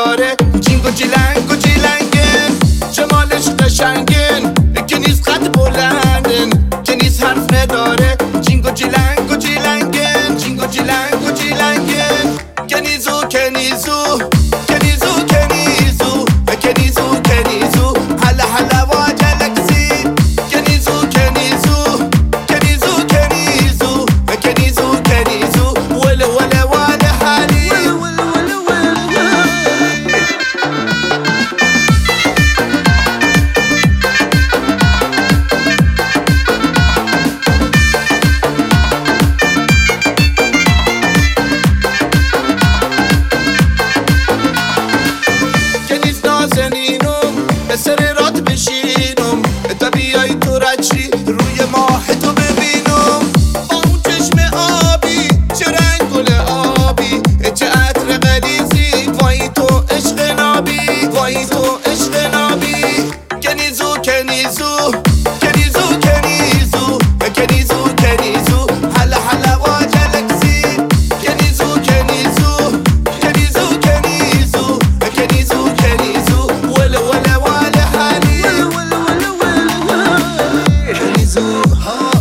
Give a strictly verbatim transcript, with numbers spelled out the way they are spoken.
نداره. جینگ و جیلنگ و جیلنگن جمالش قشنگن که نیست قد بلندن که نیست حرف نداره. جینگ و جیلنگ و جیلنگن جینگ و جیلنگ و جیلنگن کنیزو کنیزو کنیزو کنیزو کنیزو کنیزو هلا هلا و گلکسی کنیزو کنیزو کنیزو کنیزو کنیزو کنیزو وله وله وله حالی سر رات بشینم تا بیای تو رچی روی ماه تو ببینم. با اون چشم آبی چه رنگ گل آبی چه عطر غلیظی وای تو عشق نابی وای تو عشق نابی. کنیزو کنیزو کنیزو کنیزو کنیزو کنیزو هلا هلا و گلکسی کنیزو کنیزو کنیزو کنیزو کنیزو کنیزو وله وله کنیزو ها